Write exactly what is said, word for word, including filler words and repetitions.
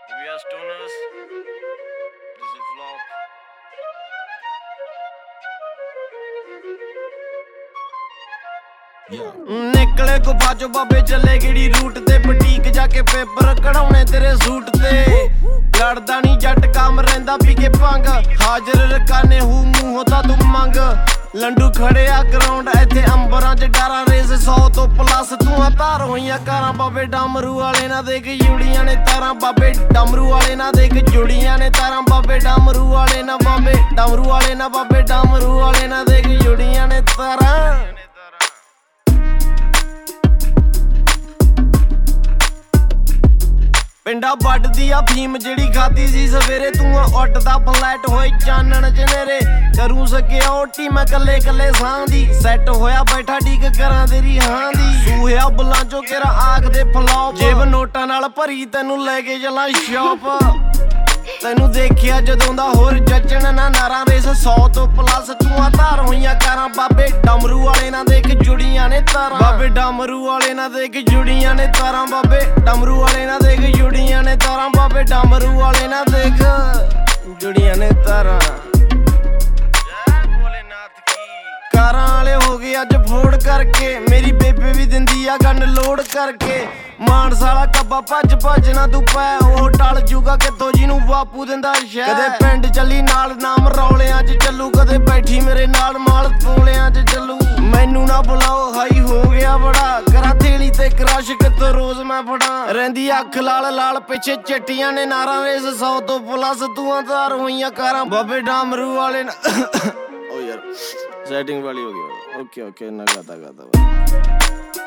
We are stoners. This is vlog. ਨਿਕਲੇ ਗੁਫਾ ਚੋਂ ਬਾਬੇ ਚੱਲੇ ਕਿਹੜੀ ਰੂਟ ਤੇ ਬੁਟੀਕ ਜਾ ਕੇ ਪੇਪਰ ਕਢਾਉਣੇ ਤੇਰੇ ਸੂਟ ਤੇ ਲੜਦਾ ਨਹੀਂ ਜੱਟ ਕੰਮ ਰਹਿੰਦਾ ਪੀ ਕੇ ਭੰਗ ਹਾਜ਼ਰ ਰਕਾਨੇ ਹੂ ਮੂੰਹ ਤਾਂ ਤੂੰ ਮੰਗ ਲੰਡੂ ਖੜਿਆ ਗਰਾਊਂਡ ਇੱਥੇ ਅੰਬਰਾਂ 'ਚ ਡਾਰਾਂ ਰੇਸ ਸੌ ਤੋਂ ਪਲੱਸ ਤੂੰ ਆ ਧਾਰ ਹੋਈਆਂ ਕਾਰਾਂ ਬਾਬੇ ਡਮਰੂ ਵਾਲੇ ਨਾ ਦੇਖ ਜੁੜੀਆਂ ਨੇ ਤਾਰਾਂ ਬਾਬੇ ਡਮਰੂ ਵਾਲੇ ਨਾ ਦੇਖ ਜੁੜੀਆਂ ਨੇ ਤਾਰਾਂ ਬਾਬੇ ਡਮਰੂ ਵਾਲੇ ਨਾ ਬਾਬੇ ਡਮਰੂ ਵਾਲੇ ਨਾ ਬਾਬੇ ਡਮਰੂ ਵਾਲੇ ਨਾ ਦੇਖ ਜੁੜੀਆਂ ਨੇ ਤਾਰਾਂ ਪਿੰਡਾ ਵੱਢਦੀ ਆ ਫੀਮ ਜਿਹੜੀ ਖਾਦੀ ਸੀ ਸਵੇਰੇ ਤੂੰ ਉੱਡਦਾ ਫਲੈਟ ਹੋਏ ਚਾਨਣ ਜਨੇਰੇ ਕਰੂ ਸਿਕਿਉਰਟੀ ਮੈਂ ਕੱਲੇ ਕੱਲੇ ਸਾਂ ਦੀ ਸੈੱਟ ਹੋਇਆ ਬੈਠਾ ਡੀਕ ਕਰਾਂ ਤੇਰੀ ਹਾਂ ਦੀ ਸੂਹਿਆ ਬੁੱਲਾਂ ਚੋਂ ਕਿਰਾ ਆਖਦੇ ਫਲੌਪ ਜੇਬ ਨੋਟਾਂ ਨਾਲ ਭਰੀ ਤੈਨੂੰ ਲੈ ਕੇ ਚੱਲਾਂ ਸ਼ੌਪ ਤੈਨੂੰ ਦੇਖਿਆ ਜਦੋਂ ਦਾ ਹੋਰ ਜੱਜਣ ਨਾ ਨਾਰਾਂ ਰੇਸ ਸੌ ਤੋਂ ਪਲੱਸ ਤੂੰ ਆ ਧਾਰ ਹੋਈਆਂ ਕਾਰਾਂ ਬਾਬੇ ਡਮਰੂ ਵਾਲੇ ਨਾ ਦੇਖ ਜੁੜੀਆਂ ਨੇ ਤਾਰਾਂ ਬਾਬੇ ਡਮਰੂ ਵਾਲੇ ਨਾ ਦੇਖ ਜੁੜੀਆਂ ਨੇ ਤਾਰਾਂ ਬਾਬੇ ਡਮਰੂ ਵਾਲੇ ਨਾ ਦੇਖ ਜੁੜੀਆਂ ਨੇ ਤਾਰਾਂ ਬਾਬੇ ਡਮਰੂ ਵਾਲੇ ਨਾ ਦੇਖ ਜੁੜੀਆਂ ਨੇ ਤਾਰਾਂ ਕਾਰਾਂ ਵਾਲੇ ਹੋ ਗਏ ਅੱਜ ਫੋੜ ਕਰਕੇ ਮੇਰੀ ਬੇਬੇ ਵੀ ਦਿੰਦੀ ਆ ਗੰਨ ਲੋਡ ਕਰਕੇ ਮਾਨਸ ਵਾਲਾ ਕੱਬਾ ਭੱਜ ਭੱਜ ਨਾ ਤੂੰ ਪੈ ਉਹ ਟਲ ਜੂਗਾ ਕਿੱਥੋਂ ਜਿਹਨੂੰ ਬਾਪੂ ਦਿੰਦਾ ਸ਼ਹਿ ਕਦੇ ਪਿੰਡ ਚੱਲੀ ਨਾਲ ਨਾਮ ਰੌਲਿਆਂ 'ਚ ਚੱਲੂ ਕਦੇ ਬੈਠੀ ਮੇਰੇ ਨਾਲ ਮਾਲ ਤੋਲਿਆਂ 'ਚ ਚੱਲੂ ਮੈਨੂੰ ਨਾ ਬੁਲਾਓ ਹਾਈ ਹੋ ਗਿਆ ਬੜਾ ਕਰਾਂ ਥੇਲੀ ਤੇ ਕ੍ਰਸ਼ ਕਿਤੋਂ ਰੋਜ਼ ਮੈਂ ਫੜਾਂ ਰਹਿੰਦੀ ਅੱਖ ਲਾਲ ਲਾਲ ਪਿੱਛੇ ਚਿੱਟੀਆਂ ਨੇ ਨਾਰਾਂ ਰੇਸ ਸੌ ਤੋਂ ਪਲੱਸ ਤੂੰ ਆਧਾਰ ਹੋਈਆਂ ਕਾਰਾਂ ਬਾਬੇ ਡਾਮਰੂ ਵਾਲੇ ਨਾ ਓ ਯਾਰ ਸੈਟਿੰਗ ਵਾਲੀ ਹੋ ਗਈ ਓਕੇ ਓਕੇ ਨਾ ਗਾਤਾ ਗਾਤਾ